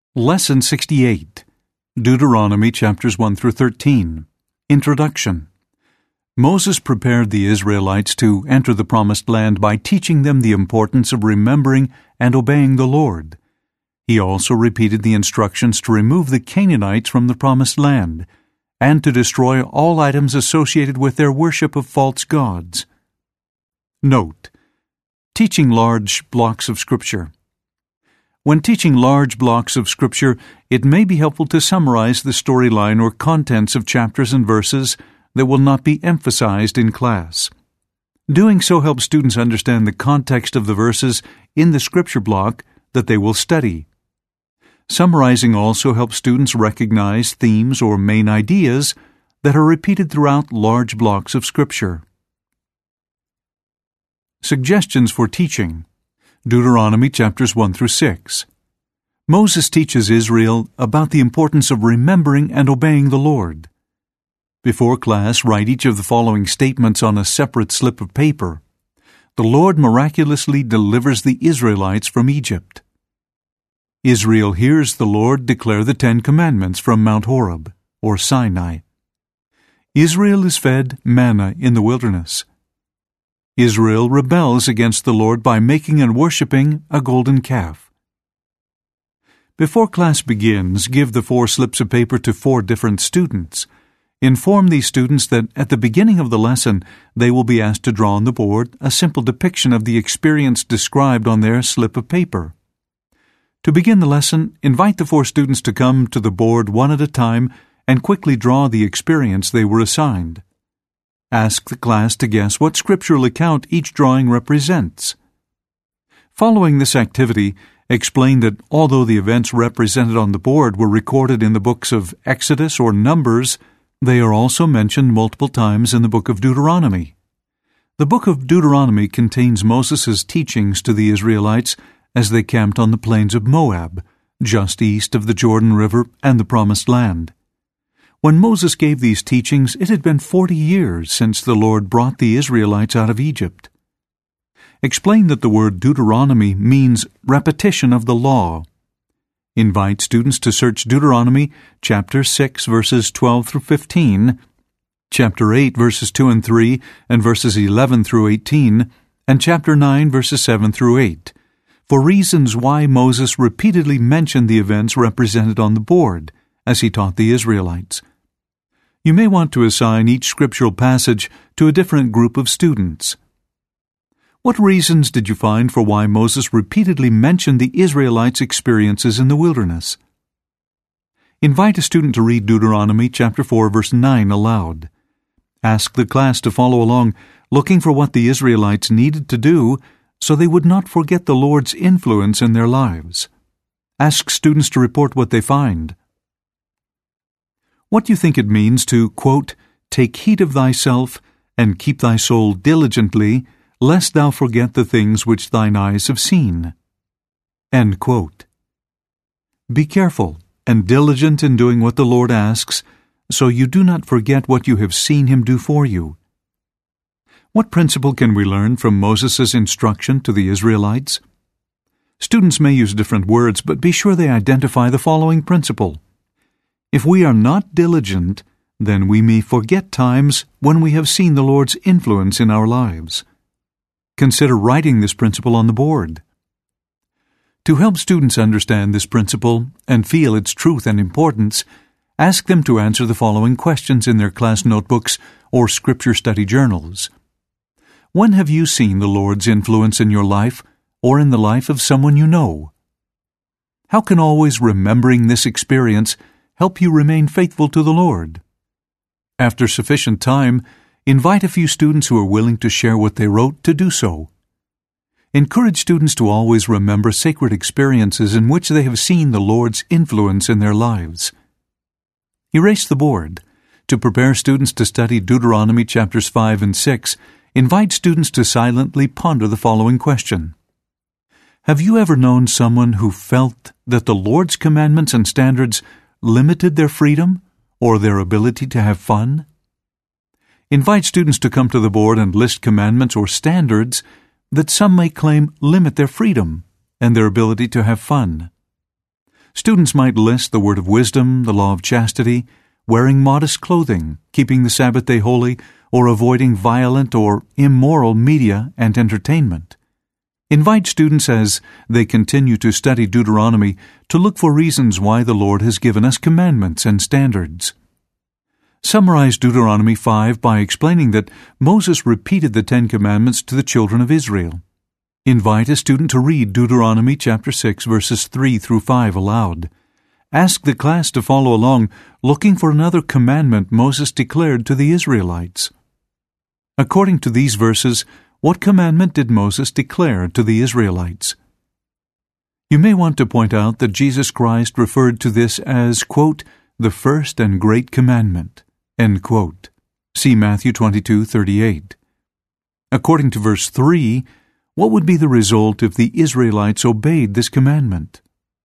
Lesson 68, Deuteronomy chapters 1 through 13. Introduction. Moses prepared the Israelites to enter the Promised Land by teaching them the importance of remembering and obeying the Lord. He also repeated the instructions to remove the Canaanites from the Promised Land and to destroy all items associated with their worship of false gods. Note: teaching large blocks of Scripture. When teaching large blocks of Scripture, it may be helpful to summarize the storyline or contents of chapters and verses that will not be emphasized in class. Doing so helps students understand the context of the verses in the Scripture block that they will study. Summarizing also helps students recognize themes or main ideas that are repeated throughout large blocks of Scripture. Suggestions for teaching. Deuteronomy chapters 1 through 6. Moses teaches Israel about the importance of remembering and obeying the Lord. Before class, write each of the following statements on a separate slip of paper. The Lord miraculously delivers the Israelites from Egypt. Israel hears the Lord declare the 10 Commandments from Mount Horeb, or Sinai. Israel is fed manna in the wilderness. Israel rebels against the Lord by making and worshiping a golden calf. Before class begins, give the 4 slips of paper to 4 different students. Inform these students that at the beginning of the lesson, they will be asked to draw on the board a simple depiction of the experience described on their slip of paper. To begin the lesson, invite the 4 students to come to the board one at a time and quickly draw the experience they were assigned. Ask the class to guess what scriptural account each drawing represents. Following this activity, explain that although the events represented on the board were recorded in the books of Exodus or Numbers, they are also mentioned multiple times in the book of Deuteronomy. The book of Deuteronomy contains Moses' teachings to the Israelites as they camped on the plains of Moab, just east of the Jordan River and the Promised Land. When Moses gave these teachings, it had been 40 years since the Lord brought the Israelites out of Egypt. Explain that the word Deuteronomy means repetition of the law. Invite students to search Deuteronomy chapter 6 verses 12 through 15, chapter 8 verses 2 and 3, and verses 11 through 18, and chapter 9 verses 7 through 8, for reasons why Moses repeatedly mentioned the events represented on the board as he taught the Israelites. You may want to assign each scriptural passage to a different group of students. What reasons did you find for why Moses repeatedly mentioned the Israelites' experiences in the wilderness? Invite a student to read Deuteronomy chapter 4 verse 9 aloud. Ask the class to follow along, looking for what the Israelites needed to do so they would not forget the Lord's influence in their lives. Ask students to report what they find. What do you think it means to, quote, take heed of thyself, and keep thy soul diligently, lest thou forget the things which thine eyes have seen? End quote. Be careful and diligent in doing what the Lord asks, so you do not forget what you have seen Him do for you. What principle can we learn from Moses' instruction to the Israelites? Students may use different words, but be sure they identify the following principle. If we are not diligent, then we may forget times when we have seen the Lord's influence in our lives. Consider writing this principle on the board. To help students understand this principle and feel its truth and importance, ask them to answer the following questions in their class notebooks or scripture study journals. When have you seen the Lord's influence in your life or in the life of someone you know? How can always remembering this experience help you remain faithful to the Lord? After sufficient time, invite a few students who are willing to share what they wrote to do so. Encourage students to always remember sacred experiences in which they have seen the Lord's influence in their lives. Erase the board. To prepare students to study Deuteronomy chapters 5 and 6, invite students to silently ponder the following question. Have you ever known someone who felt that the Lord's commandments and standards limited their freedom or their ability to have fun? Invite students to come to the board and list commandments or standards that some may claim limit their freedom and their ability to have fun. Students might list the word of wisdom, the law of chastity, wearing modest clothing, keeping the Sabbath day holy, or avoiding violent or immoral media and entertainment. Invite students as they continue to study Deuteronomy to look for reasons why the Lord has given us commandments and standards. Summarize Deuteronomy 5 by explaining that Moses repeated the 10 Commandments to the children of Israel. Invite a student to read Deuteronomy chapter 6 verses 3 through 5 aloud. Ask the class to follow along, looking for another commandment Moses declared to the Israelites. According to these verses, what commandment did Moses declare to the Israelites? You may want to point out that Jesus Christ referred to this as, quote, the first and great commandment, end quote. See Matthew 22:38. According to verse 3, what would be the result if the Israelites obeyed this commandment?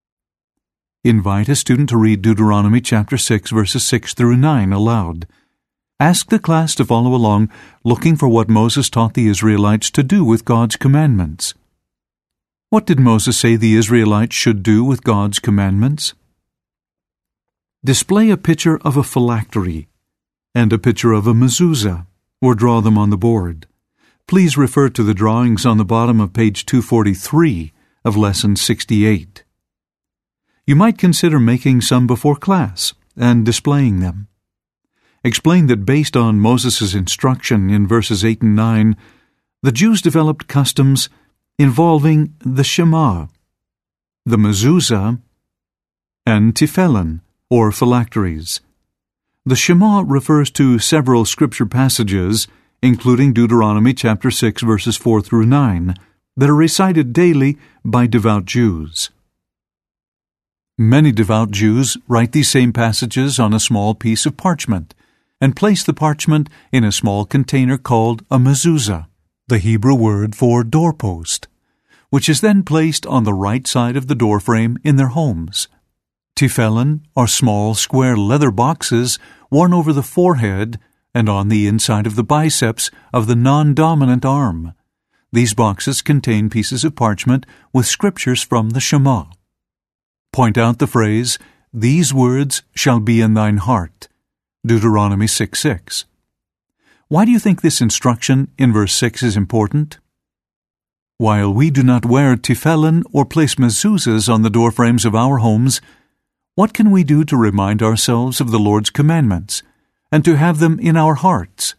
Invite a student to read Deuteronomy chapter 6 verses 6 through 9 aloud. Ask the class to follow along, looking for what Moses taught the Israelites to do with God's commandments. What did Moses say the Israelites should do with God's commandments? Display a picture of a phylactery and a picture of a mezuzah, or draw them on the board. Please refer to the drawings on the bottom of page 243 of Lesson 68. You might consider making some before class and displaying them. Explain that based on Moses' instruction in verses 8 and 9, the Jews developed customs involving the Shema, the mezuzah, and tefillin, or phylacteries. The Shema refers to several scripture passages, including Deuteronomy chapter 6 verses 4 through 9, that are recited daily by devout Jews. Many devout Jews write these same passages on a small piece of parchment and place the parchment in a small container called a mezuzah, the Hebrew word for doorpost, which is then placed on the right side of the doorframe in their homes. Tefillin are small square leather boxes worn over the forehead and on the inside of the biceps of the non-dominant arm. These boxes contain pieces of parchment with scriptures from the Shema. Point out the phrase, "These words shall be in thine heart," Deuteronomy 6:6. Why do you think this instruction in verse 6 is important? While we do not wear tefillin or place mezuzahs on the doorframes of our homes, what can we do to remind ourselves of the Lord's commandments and to have them in our hearts?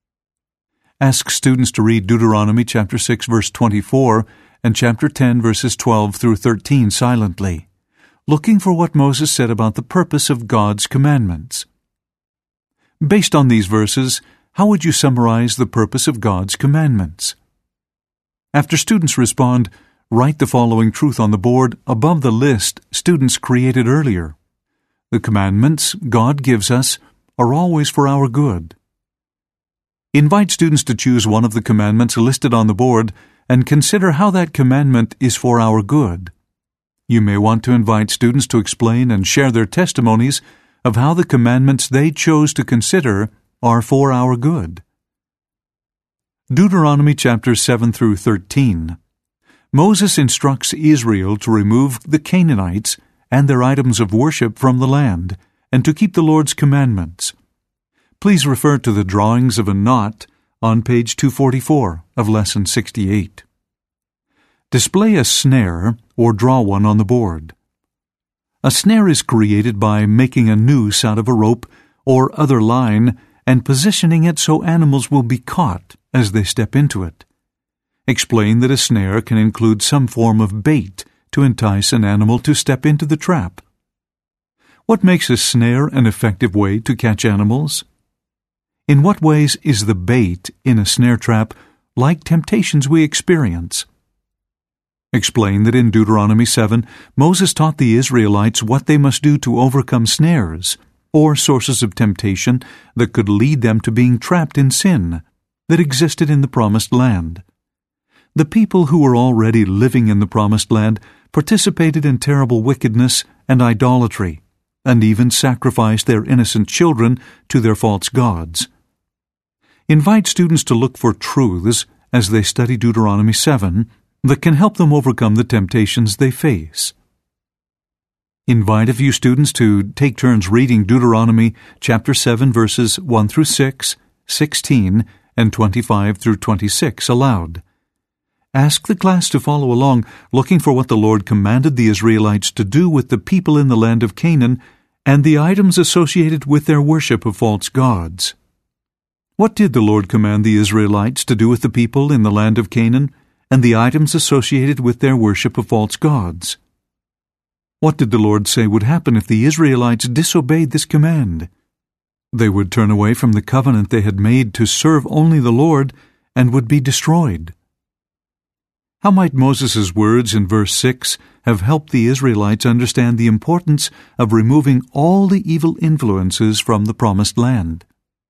Ask students to read Deuteronomy chapter 6 verse 24 and chapter 10 verses 12 through 13 silently, looking for what Moses said about the purpose of God's commandments. Based on these verses, how would you summarize the purpose of God's commandments? After students respond, write the following truth on the board above the list students created earlier. The commandments God gives us are always for our good. Invite students to choose one of the commandments listed on the board and consider how that commandment is for our good. You may want to invite students to explain and share their testimonies of how the commandments they chose to consider are for our good. Deuteronomy chapters 7 through 13. Moses instructs Israel to remove the Canaanites and their items of worship from the land and to keep the Lord's commandments. Please refer to the drawings of a knot on page 244 of Lesson 68. Display a snare or draw one on the board. A snare is created by making a noose out of a rope or other line and positioning it so animals will be caught as they step into it. Explain that a snare can include some form of bait to entice an animal to step into the trap. What makes a snare an effective way to catch animals? In what ways is the bait in a snare trap like temptations we experience? Explain that in Deuteronomy 7, Moses taught the Israelites what they must do to overcome snares, or sources of temptation that could lead them to being trapped in sin, that existed in the Promised Land. The people who were already living in the Promised Land participated in terrible wickedness and idolatry, and even sacrificed their innocent children to their false gods. Invite students to look for truths as they study Deuteronomy 7 that can help them overcome the temptations they face. Invite a few students to take turns reading Deuteronomy chapter 7 verses 1 through 6, 16, and 25 through 26 aloud. Ask the class to follow along, looking for what the Lord commanded the Israelites to do with the people in the land of Canaan and the items associated with their worship of false gods. What did the Lord command the Israelites to do with the people in the land of Canaan and the items associated with their worship of false gods? What did the Lord say would happen if the Israelites disobeyed this command? They would turn away from the covenant they had made to serve only the Lord and would be destroyed. How might Moses' words in verse 6 have helped the Israelites understand the importance of removing all the evil influences from the Promised Land?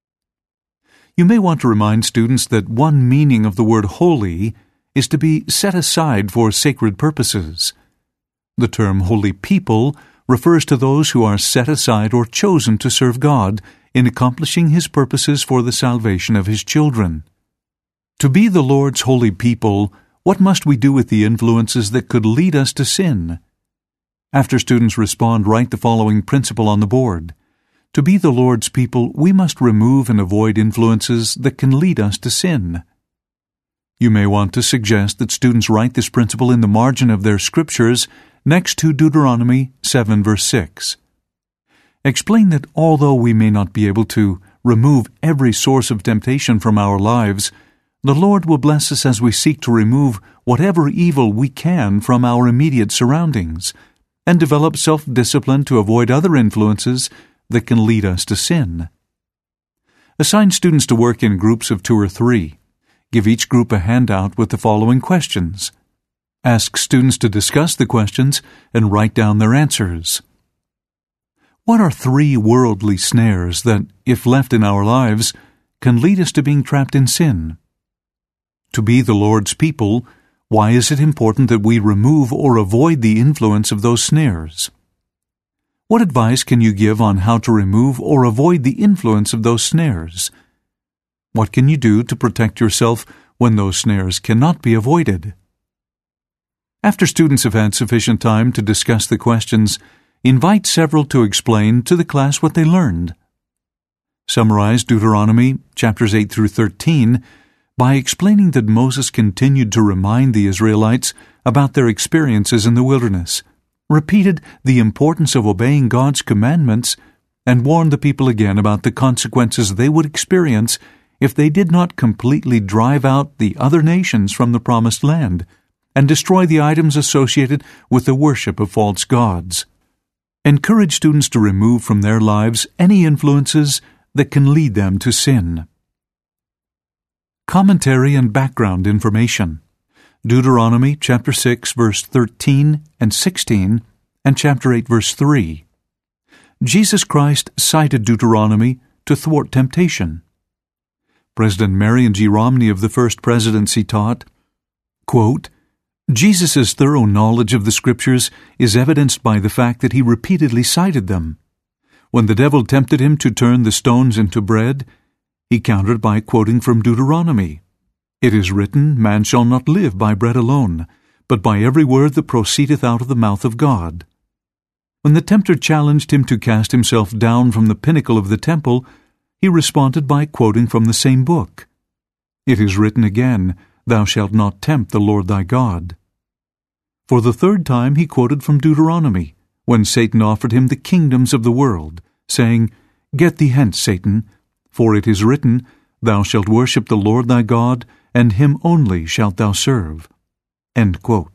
You may want to remind students that one meaning of the word holy is to be set aside for sacred purposes. The term holy people refers to those who are set aside or chosen to serve God in accomplishing His purposes for the salvation of His children. To be the Lord's holy people, what must we do with the influences that could lead us to sin? After students respond, write the following principle on the board. To be the Lord's people, we must remove and avoid influences that can lead us to sin. You may want to suggest that students write this principle in the margin of their scriptures next to Deuteronomy 7 verse 6. Explain that although we may not be able to remove every source of temptation from our lives, the Lord will bless us as we seek to remove whatever evil we can from our immediate surroundings and develop self-discipline to avoid other influences that can lead us to sin. Assign students to work in groups of 2 or 3. Give each group a handout with the following questions. Ask students to discuss the questions and write down their answers. What are 3 worldly snares that, if left in our lives, can lead us to being trapped in sin? To be the Lord's people, why is it important that we remove or avoid the influence of those snares? What advice can you give on how to remove or avoid the influence of those snares? What can you do to protect yourself when those snares cannot be avoided? After students have had sufficient time to discuss the questions, invite several to explain to the class what they learned. Summarize Deuteronomy chapters 8 through 13 by explaining that Moses continued to remind the Israelites about their experiences in the wilderness, repeated the importance of obeying God's commandments, and warned the people again about the consequences they would experience if they did not completely drive out the other nations from the Promised Land and destroy the items associated with the worship of false gods. Encourage students to remove from their lives any influences that can lead them to sin. Commentary and background information. Deuteronomy chapter 6 verse 13 and 16 and chapter 8 verse 3. Jesus Christ cited Deuteronomy to thwart temptation. President Marion G. Romney of the First Presidency taught, quote, Jesus' thorough knowledge of the Scriptures is evidenced by the fact that he repeatedly cited them. When the devil tempted him to turn the stones into bread, he countered by quoting from Deuteronomy. It is written, Man shall not live by bread alone, but by every word that proceedeth out of the mouth of God. When the tempter challenged him to cast himself down from the pinnacle of the temple, he responded by quoting from the same book. It is written again, Thou shalt not tempt the Lord thy God. For the 3rd time he quoted from Deuteronomy, when Satan offered him the kingdoms of the world, saying, Get thee hence, Satan, for it is written, Thou shalt worship the Lord thy God, and him only shalt thou serve. End quote.